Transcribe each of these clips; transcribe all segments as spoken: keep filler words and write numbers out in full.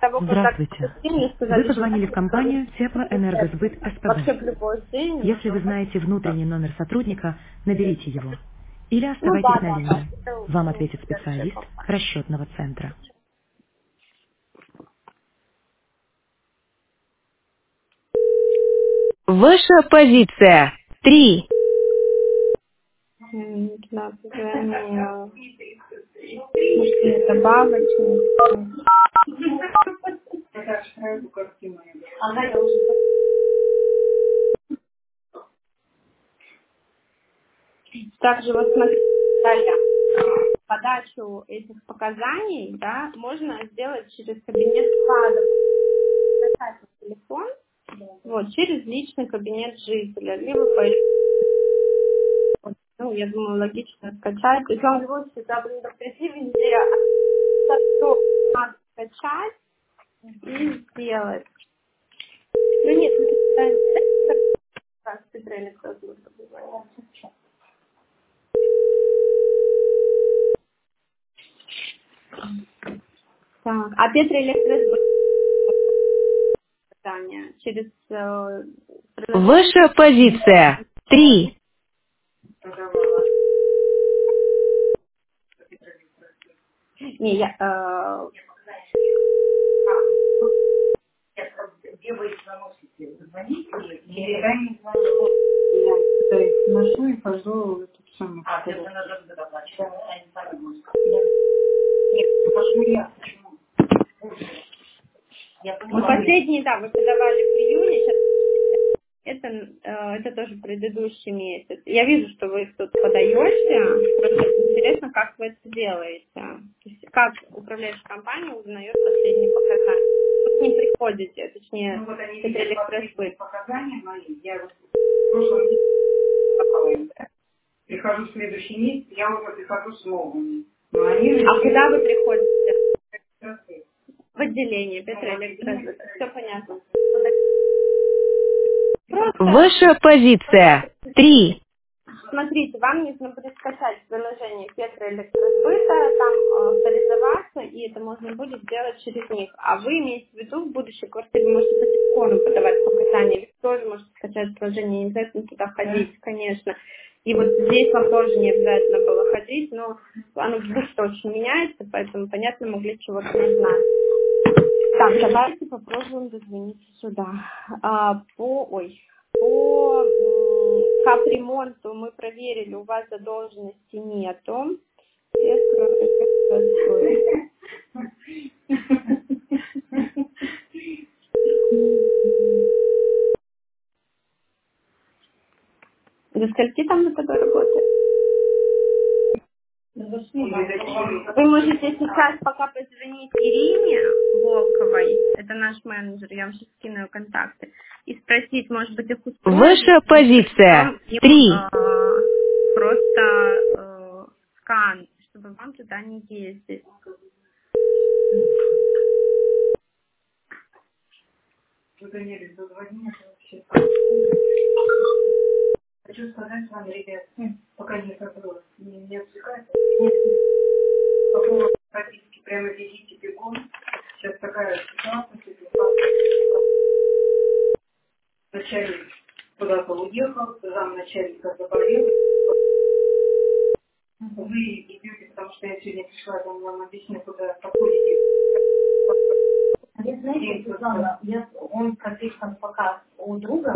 того, когда Здравствуйте. мне Вы сказали, что позвонили в компанию Теплоэнергосбыт вообще СПБ. в любой день Если вы можно. знаете внутренний номер сотрудника, наберите его. Или Ну оставайтесь да, на да, линии. да. Это Вам не ответит большая специалист компания. расчетного центра. Ваша позиция. Три. М, Да, позвонила. Может, это бабочник. Ага, я уже также вот смотрите, далее. Подачу этих показаний, да, можно сделать через кабинет вклада, достать на телефон, вот, через личный кабинет жителя, либо по, ну, я думаю, логично скачать. То есть он его всегда будет прийти везде, а что надо скачать и сделать. Ну нет, ну, это как раз электрослужба. Так, а Петроэлектросбыт питание через э, приложение. Ваша позиция. Три. Не, я, э, Где вы их заносите? Звоните или я не звоню? Я когда их ношу и хожу в этот самый. А, это надо доплачивать. Они сами будут. Нет, ношу я. Почему? Я ну, понимаю. последний, да, вы подавали в июне, сейчас это, э, это тоже предыдущий месяц. Я вижу, что вы их тут подаете. Просто интересно, как вы это делаете. То есть, как управляющая компания узнает последние показания. Вы к ним приходите, точнее, Ну вот они это видят последние электросбыт. показания мои. Я вот в прошлом месяце попала им, да? Прихожу в следующий месяц, я уже прихожу с новыми. Но они А куда вы приходите? начали. В отделение Петроэлектросбыт. Все понятно. Ваша Просто позиция. Три. смотрите, вам нужно будет скачать приложение Петроэлектросбыта, там э, авторизоваться, и это можно будет сделать через них. А вы имеете в виду, в будущей квартире вы можете по телефону подавать показания, или тоже можете скачать приложение, не обязательно туда ходить, конечно. И вот здесь вам тоже не обязательно было ходить, но оно быстро очень меняется, поэтому, понятно, могли чего-то не знать. Так, давайте попробуем дозвониться сюда. А, по, ой, по м, капремонту мы проверили, у вас задолженности нету. Электроэнергосбыт. До скольки там на тобой работает? Вы можете сейчас пока позвонить Ирине Волковой, это наш менеджер, я вам сейчас скину ее контакты, и спросить, может быть, их устроит, Ваша позиция. вам им Три. э, просто э, скан, чтобы вам туда не ездить. Вы Даниэль, дозвонили, это вообще. Хочу сказать вам, ребят, пока не закрылась, не, не отвлекайтесь. По поводу прописки прямо бегите бегом. Сейчас такая ситуация, что начальник куда-то уехал, замначальника заболел. Вы идете, потому что я сегодня пришла, там вам объясню, куда походите. Вы знаете, Светлана, я, он прописан пока у друга,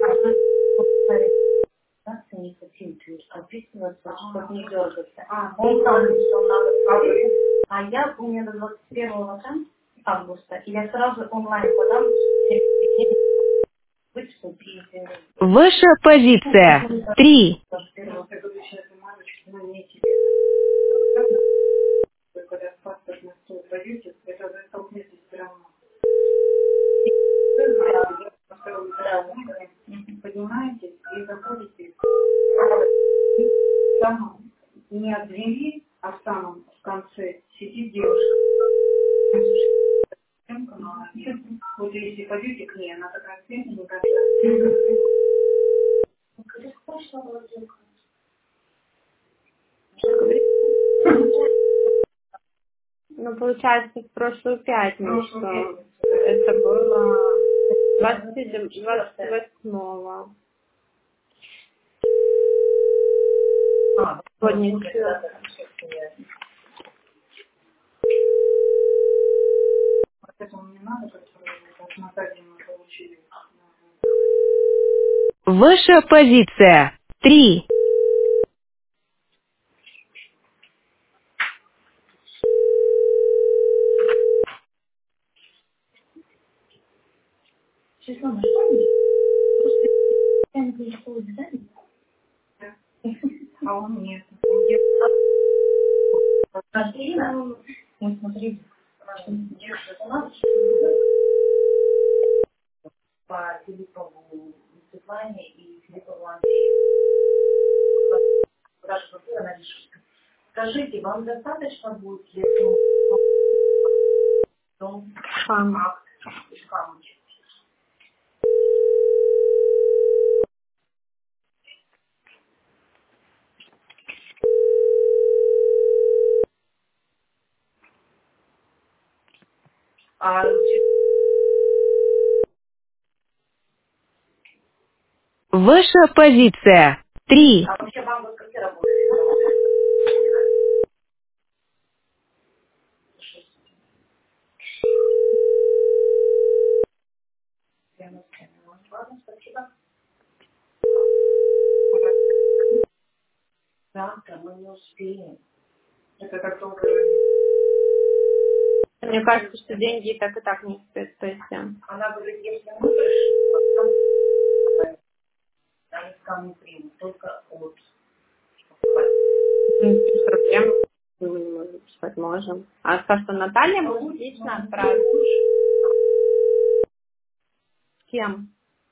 а не хотим прописываться, чтобы не дергаться. А, Он сам что надо прописать, а я, у меня до двадцать первого августа, и я сразу онлайн подам, выписку и Ваша позиция. Три. я буду сейчас бумажечку, но не тебе. Вы когда в паспортный стол пойдете, это вы столкнетесь все равно. Поднимаетесь и заходите там не от двери, а в самом в конце сидит девушка. Вот если пойдете к ней, она такая светленькая, Ну, получается, в прошлую пятницу. Прошлую пятницу. Это было двадцать восьмого. А, Сегодня ну, четвёртый. да, да, всё ясно. Вот это мне надо, которое вот на Наталье мы получили. Ваша позиция. Три. Число на что? Просто я не получила задание. Да. А он нет. Он держит. Катрина, мы смотрели, держит у нас по Филиппову Светлане и Филиппову Андрею. Даже купила на Рижевском. Скажите, вам достаточно будет, если мы дом Хам. акт из Камыча? А, Ваша позиция. Три. а вообще вам вот как работает? Я не знаю. Ладно, спасибо. Завтра мы не успеем. Это как только... Мне кажется, что деньги и так и так не успеют пойти. Она говорит, если мы пришли, потом они с камнем примут, только от Ну, без проблем. Мы не можем писать, можем. А то, что Наталья будет лично отправить. С кем?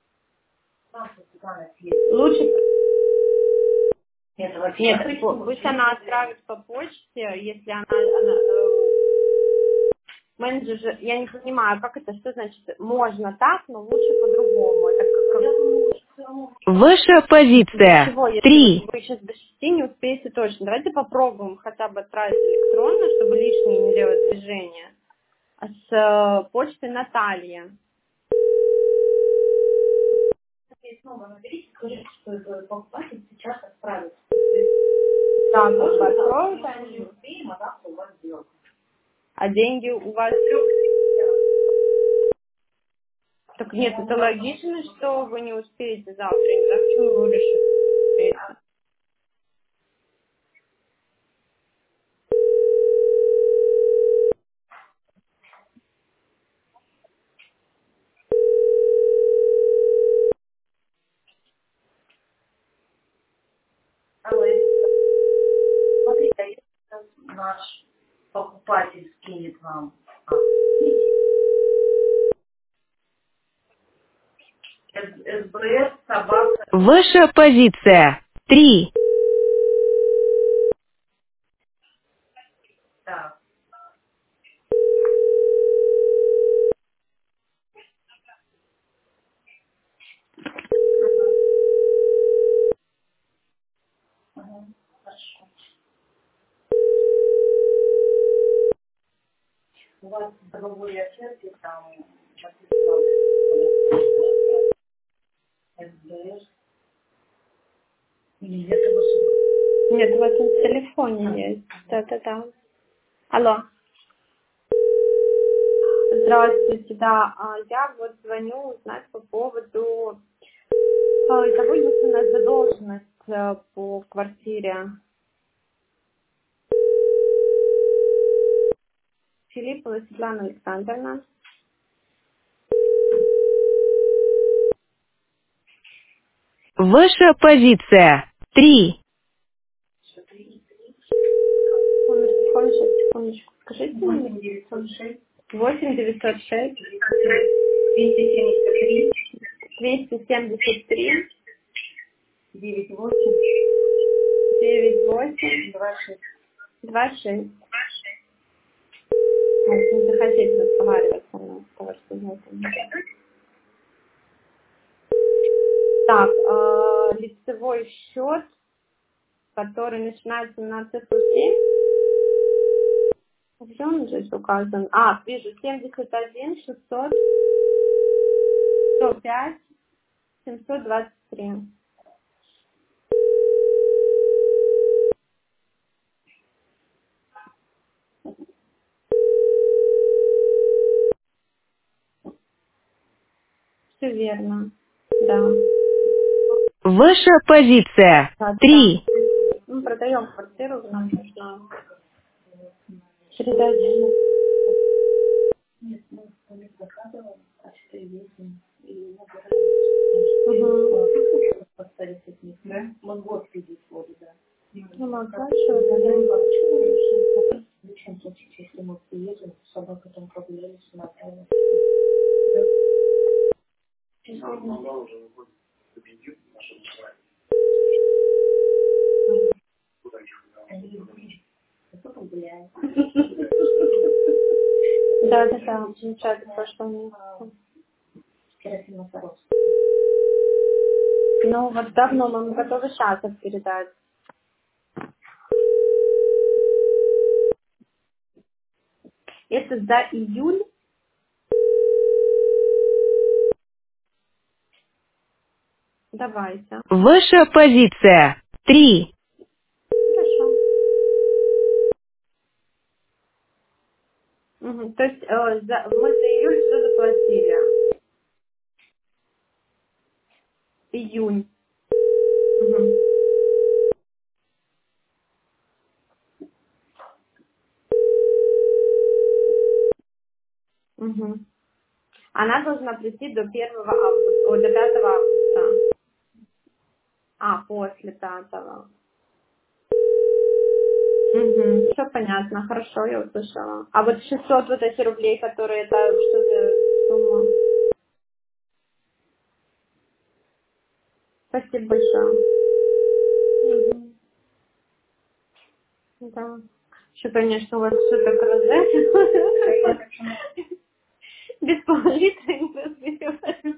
Лучше... Нет, вообще Нет, пусть она отправит по почте, если она... она э, менеджер же... Я не понимаю, как это, что значит? Можно так, но лучше по-другому. Это как... Ваша позиция. Чего, если Три. вы сейчас до шести не успеете точно. Давайте попробуем хотя бы отправить электронно, чтобы лишнее не делать движения. А с э, почты Натальи. снова наберите, скажите, что это покупатель сейчас отправится. Да, Может, как бы завтра откроют мы они. не успеем, а завтра у вас сделка. А деньги у вас... Так нет, это логично, что вы не успеете завтра. Я не знаю, почему вы решили. Алло, смотрите, а если наш покупатель скинет вам СБС, собака, Ваша позиция. Три. да. Ага, хорошо. У вас в договоре оферте там написано СБС, или где-то вы... Нет, в этом телефоне есть. Да-да-да. Алло. Здравствуйте, да. А, Я вот звоню узнать по поводу а, того, есть у нас задолженность э, по квартире Филиппова Светлана Александровна. Ваша позиция. Три. Секундочку, секундочку, секундочку. Скажите мне. восемь девятьсот шесть восемь девятьсот шесть двести семьдесят три двести семьдесят три девять восемь девять восемь два шесть. два шесть. Может, не захотите разговаривать со мной, потому что нет. Так, э, лицевой счет, который начинается на цифру семь. Где он здесь указан? А, вижу, семьдесят один, шестьсот, сто пять, семьсот двадцать три. Все верно. Да. Ваша позиция. Да, Три. да. Мы продаем квартиру, нам нужно передать. Нет, мы мы заказываем, а четыре весим, и Угу. поставить от них, да? Мы год кредит вводим, да. Ну, оплачивать, да. В лучшем случае, если мы приедем, собака там прогулялись, направилась. Да, да, да, замечательно, в прошлом месяце. Ну, вот давно мы готовы сейчас их передать. Это за июль. Давайте. Ваша позиция. Три. Хорошо. Угу. То есть э, за, мы за июль все заплатили. Июнь. Угу. Угу. Она должна прийти до первого августа, ой, до пятого августа. А, после пятого. Угу. Все понятно, хорошо, я услышала. А вот шестьсот вот эти рублей, которые, это что за сумма? Спасибо большое. Угу. Да. Еще, конечно, у вас все так развязано. Без пол-литра не разберешься.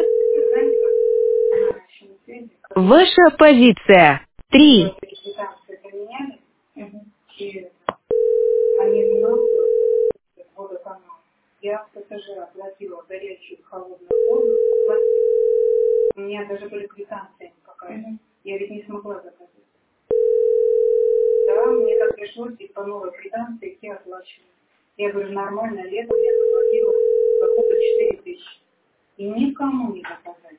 Ваша позиция. Три. Квитанции поменяли, и они выносят водоканал. Я в ТТЖ оплатила горячую и холодную воду. У меня даже были квитанции какая-то. Я ведь не смогла заказать. Да, мне так пришлось и по новой квитанции идти оплачивать. Я говорю, нормально, летом я заплатила какого-то четыре тысячи. И никому не заказать.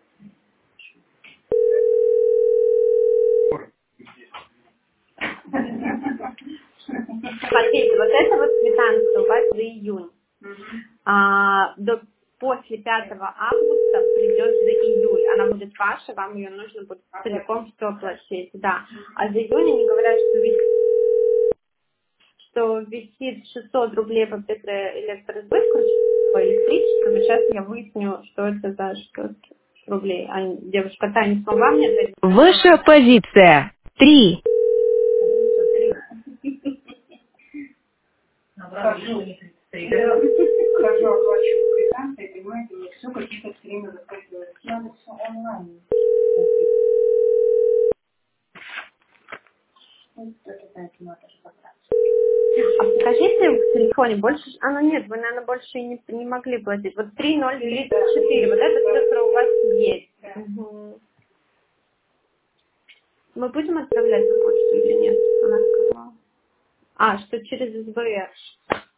Смотрите, вот это вот квитанция у вас за июнь. А, до, после пятого августа придет за июль. Она будет ваша, вам ее нужно будет целиком все оплатить. Да. А за июнь они говорят, что висит, что висит шестьсот рублей по электроразбытку, по электричеству. Вот сейчас я выясню, что это за шестьсот рублей. А девушка Таня не смогла мне ответить. Ваша позиция. Три. Хожу, хожу, оплачиваю квитанции, понимаете, мне все какие-то все время заказывают. Надо все онлайн. Вот это, знаете, надо разобраться. А покажите в телефоне больше. А, ну нет, вы, наверное, больше и не, не могли платить. Вот три ноль тридцать четыре, вот эта цифра у вас есть. Угу. Мы будем отправлять на почту или нет? Она сказала. А, что через СБР.